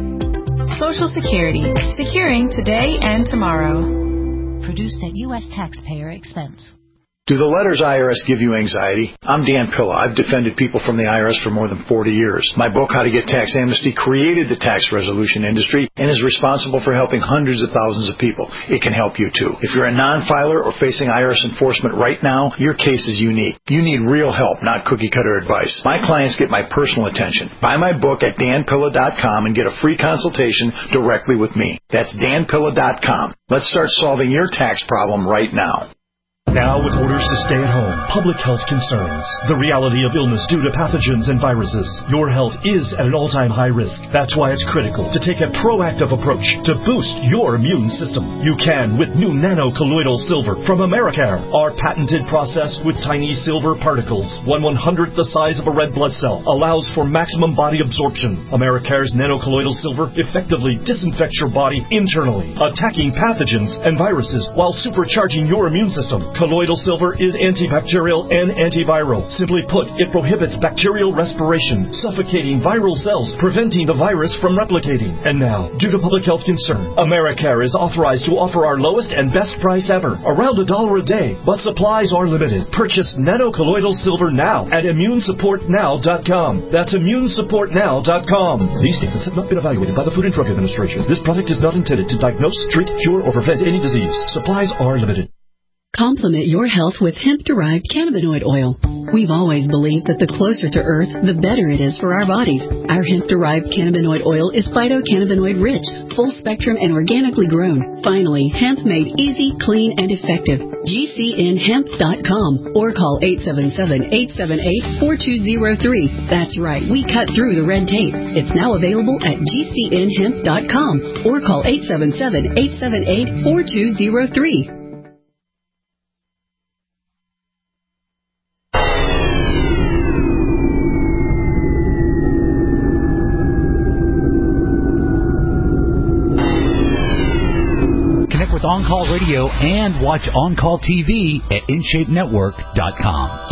Social Security. Securing today and tomorrow. Produced at U S taxpayer expense. Do the letters I R S give you anxiety? I'm Dan Pilla. I've defended people from the I R S for more than forty years. My book, How to Get Tax Amnesty, created the tax resolution industry and is responsible for helping hundreds of thousands of people. It can help you too. If you're a non-filer or facing I R S enforcement right now, your case is unique. You need real help, not cookie-cutter advice. My clients get my personal attention. Buy my book at dan pilla dot com and get a free consultation directly with me. That's dan pilla dot com. Let's start solving your tax problem right now. Now with orders to stay at home, public health concerns, the reality of illness due to pathogens and viruses, your health is at an all-time high risk. That's why it's critical to take a proactive approach to boost your immune system. You can with new nano-colloidal silver from Americare. Our patented process with tiny silver particles, one one-hundredth the size of a red blood cell, allows for maximum body absorption. Americare's nano-colloidal silver effectively disinfects your body internally, attacking pathogens and viruses while supercharging your immune system. Colloidal silver is antibacterial and antiviral. Simply put, it prohibits bacterial respiration, suffocating viral cells, preventing the virus from replicating. And now, due to public health concern, Americare is authorized to offer our lowest and best price ever, around a dollar a day, but supplies are limited. Purchase nano-colloidal silver now at immune support now dot com. That's immune support now dot com. These statements have not been evaluated by the Food and Drug Administration. This product is not intended to diagnose, treat, cure, or prevent any disease. Supplies are limited. Complement your health with hemp-derived cannabinoid oil. We've always believed that the closer to Earth, the better it is for our bodies. Our hemp-derived cannabinoid oil is phytocannabinoid-rich, full-spectrum, and organically grown. Finally, hemp made easy, clean, and effective. G C N hemp dot com or call eight seven seven, eight seven eight, four two zero three. That's right, we cut through the red tape. It's now available at G C N hemp dot com or call eight seven seven, eight seven eight, four two zero three. With On-Call Radio and watch On-Call T V at in shape network dot com.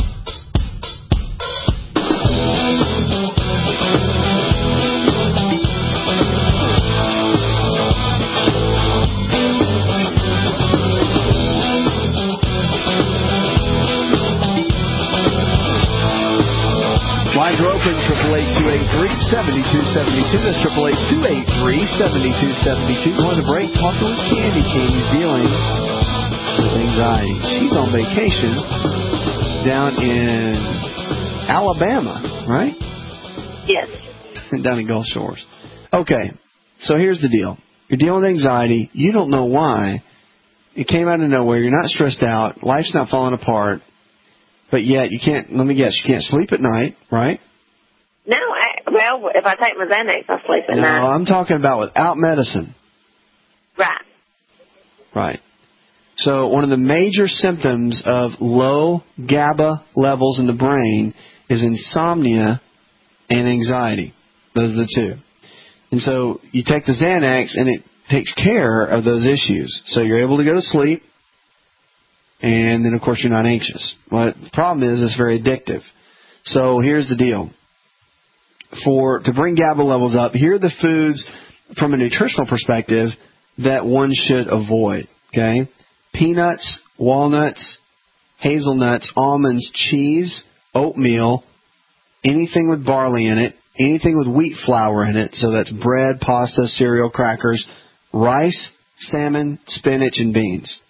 Lines are open, triple eight two eight three, seven two seven two. That's triple eight two eight three, seven two seven two. Going to break, talking with Candy King. He's dealing with anxiety. She's on vacation down in Alabama, right? Yes. Down in Gulf Shores. Okay, so here's the deal. You're dealing with anxiety. You don't know why. It came out of nowhere. You're not stressed out. Life's not falling apart. But yet, you can't, let me guess, you can't sleep at night, right? No, I, well, if I take my Xanax, I sleep at no, night. No, I'm talking about without medicine. Right. Right. So one of the major symptoms of low GABA levels in the brain is insomnia and anxiety. Those are the two. And so you take the Xanax, and it takes care of those issues. So you're able to go to sleep. And then, of course, you're not anxious. But the problem is it's very addictive. So here's the deal. For to bring GABA levels up, here are the foods from a nutritional perspective that one should avoid. Okay? Peanuts, walnuts, hazelnuts, almonds, cheese, oatmeal, anything with barley in it, anything with wheat flour in it. So that's bread, pasta, cereal, crackers, rice, salmon, spinach, and beans.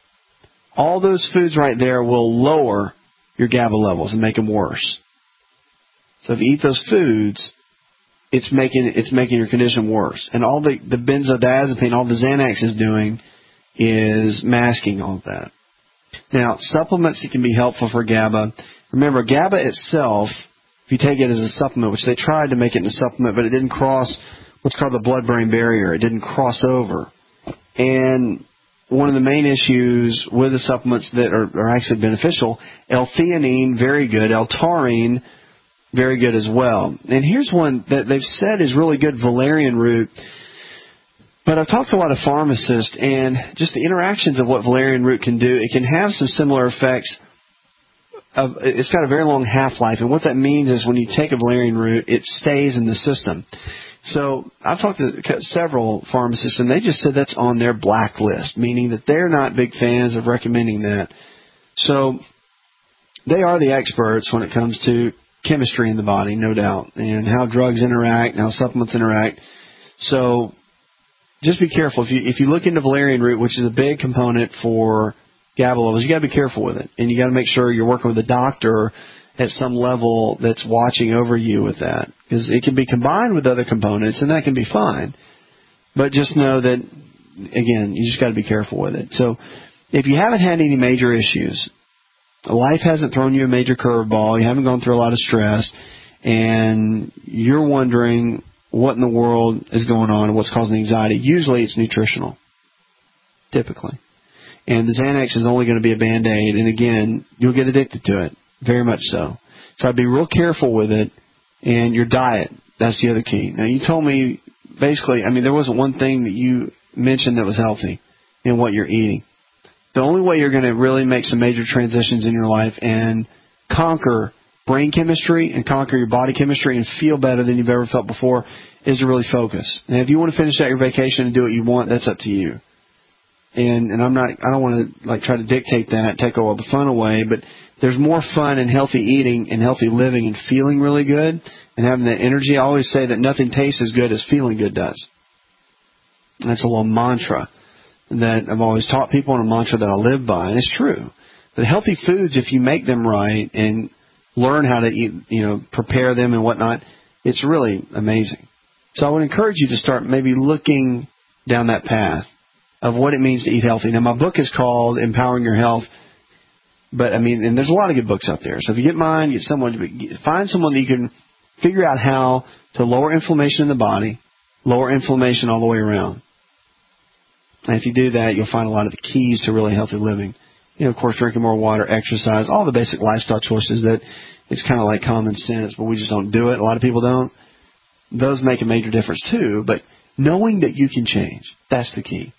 All those foods right there will lower your GABA levels and make them worse. So if you eat those foods, it's making it's making your condition worse. And all the, the benzodiazepine, all the Xanax is doing is masking all of that. Now, supplements that can be helpful for GABA. Remember, GABA itself, if you take it as a supplement, which they tried to make it into a supplement, but it didn't cross what's called the blood-brain barrier. It didn't cross over. And one of the main issues with the supplements that are, are actually beneficial, L-theanine, very good. L-taurine, very good as well. And here's one that they've said is really good, valerian root. But I've talked to a lot of pharmacists, and just the interactions of what valerian root can do, it can have some similar effects. Of, it's got a very long half-life, and what that means is when you take a valerian root, it stays in the system. So I've talked to several pharmacists, and they just said that's on their blacklist, meaning that they're not big fans of recommending that. So they are the experts when it comes to chemistry in the body, no doubt, and how drugs interact, and how supplements interact. So just be careful. If you if you look into valerian root, which is a big component for GABA levels, you got to be careful with it, and you got to make sure you're working with a doctor at some level that's watching over you with that. Because it can be combined with other components, and that can be fine. But just know that, again, you just got to be careful with it. So if you haven't had any major issues, life hasn't thrown you a major curveball, you haven't gone through a lot of stress, and you're wondering what in the world is going on and what's causing anxiety, usually it's nutritional, typically. And the Xanax is only going to be a Band-Aid, and again, you'll get addicted to it. Very much so. So I'd be real careful with it. And your diet, that's the other key. Now, you told me, basically, I mean, there wasn't one thing that you mentioned that was healthy in what you're eating. The only way you're going to really make some major transitions in your life and conquer brain chemistry and conquer your body chemistry and feel better than you've ever felt before is to really focus. And if you want to finish out your vacation and do what you want, that's up to you. And and I'm not, I don't want to like try to dictate that, take all the fun away, but there's more fun in healthy eating and healthy living and feeling really good and having that energy. I always say that nothing tastes as good as feeling good does. And that's a little mantra that I've always taught people and a mantra that I live by, and it's true. The healthy foods, if you make them right and learn how to eat, you know, prepare them and whatnot, it's really amazing. So I would encourage you to start maybe looking down that path of what it means to eat healthy. Now, my book is called Empowering Your Health, but, I mean, and there's a lot of good books out there. So if you get mine, get someone, find someone that you can figure out how to lower inflammation in the body, lower inflammation all the way around. And if you do that, you'll find a lot of the keys to really healthy living. You know, of course, drinking more water, exercise, all the basic lifestyle choices that it's kind of like common sense, but we just don't do it. A lot of people don't. Those make a major difference too, but knowing that you can change, that's the key.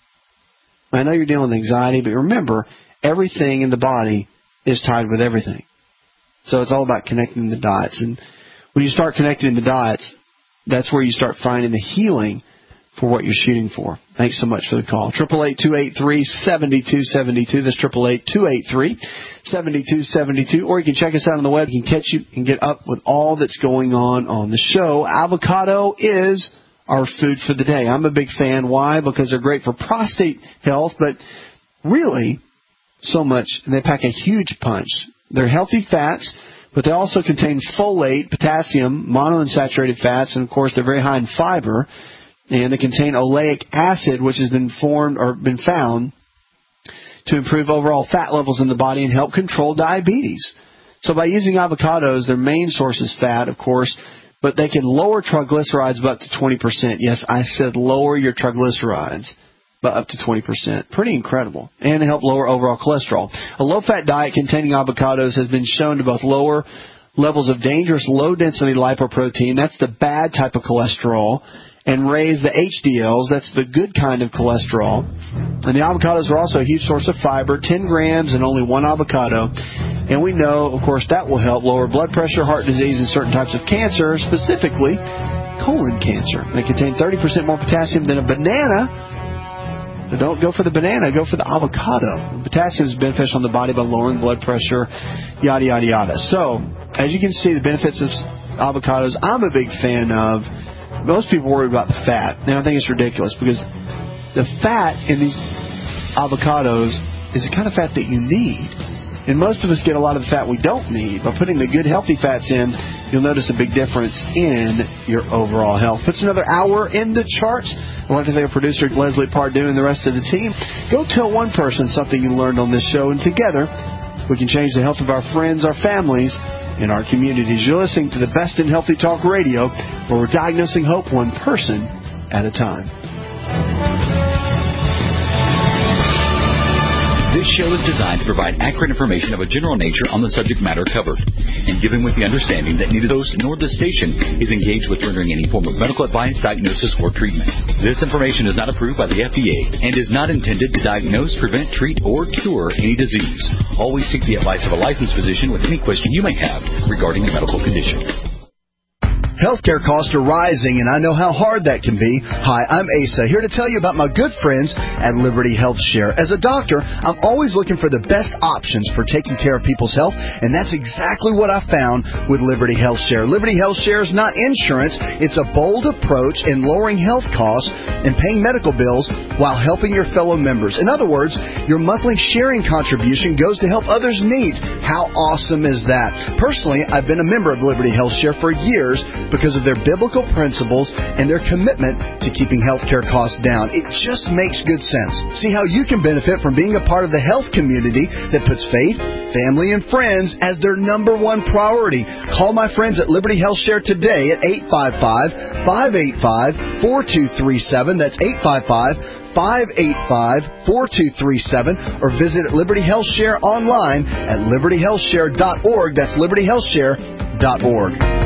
I know you're dealing with anxiety, but remember, everything in the body is tied with everything. So it's all about connecting the dots. And when you start connecting the dots, that's where you start finding the healing for what you're shooting for. Thanks so much for the call. eight eight eight, two eight three, seven two seven two. That's eight eight eight, two eight three, seven two seven two. Or you can check us out on the web. You can catch you and get up with all that's going on on the show. Avocado is our food for the day. I'm a big fan. Why? Because they're great for prostate health, but really so much. They pack a huge punch. They're healthy fats, but they also contain folate, potassium, monounsaturated fats, and, of course, they're very high in fiber. And they contain oleic acid, which has been formed or been found to improve overall fat levels in the body and help control diabetes. So by using avocados, their main source is fat, of course, but they can lower triglycerides by up to twenty percent. Yes, I said lower your triglycerides by up to twenty percent. Pretty incredible. And help lower overall cholesterol. A low-fat diet containing avocados has been shown to both lower levels of dangerous low-density lipoprotein, that's the bad type of cholesterol, and raise the H D Ls, that's the good kind of cholesterol. And the avocados are also a huge source of fiber, ten grams and only one avocado. And we know, of course, that will help lower blood pressure, heart disease, and certain types of cancer, specifically colon cancer. They contain thirty percent more potassium than a banana. So don't go for the banana, go for the avocado. Potassium is beneficial in the body by lowering blood pressure, yada, yada, yada. So, as you can see, the benefits of avocados, I'm a big fan of. Most people worry about the fat. And I think it's ridiculous because the fat in these avocados is the kind of fat that you need. And most of us get a lot of the fat we don't need. By putting the good, healthy fats in, you'll notice a big difference in your overall health. Puts another hour in the charts. I'd like to thank our producer, Leslie Pardue, and the rest of the team. Go tell one person something you learned on this show, and together we can change the health of our friends, our families, in our communities. You're listening to the best in healthy talk radio, where we're diagnosing hope one person at a time. This show is designed to provide accurate information of a general nature on the subject matter covered, and given with the understanding that neither host nor the station is engaged with rendering any form of medical advice, diagnosis, or treatment. This information is not approved by the F D A and is not intended to diagnose, prevent, treat, or cure any disease. Always seek the advice of a licensed physician with any question you may have regarding a medical condition. Healthcare costs are rising, and I know how hard that can be. Hi, I'm Asa, here to tell you about my good friends at Liberty Health Share. As a doctor, I'm always looking for the best options for taking care of people's health, and that's exactly what I found with Liberty Health Share. Liberty Health Share is not insurance. It's a bold approach in lowering health costs and paying medical bills while helping your fellow members. In other words, your monthly sharing contribution goes to help others' needs. How awesome is that? Personally, I've been a member of Liberty Health Share for years, because of their biblical principles and their commitment to keeping healthcare costs down. It just makes good sense. See how you can benefit from being a part of the health community that puts faith, family, and friends as their number one priority. Call my friends at Liberty Health Share today at eight five five, five eight five, four two three seven. That's eight five five, five eight five, four two three seven, or visit Liberty Health Share online at liberty health share dot org. That's liberty health share dot org.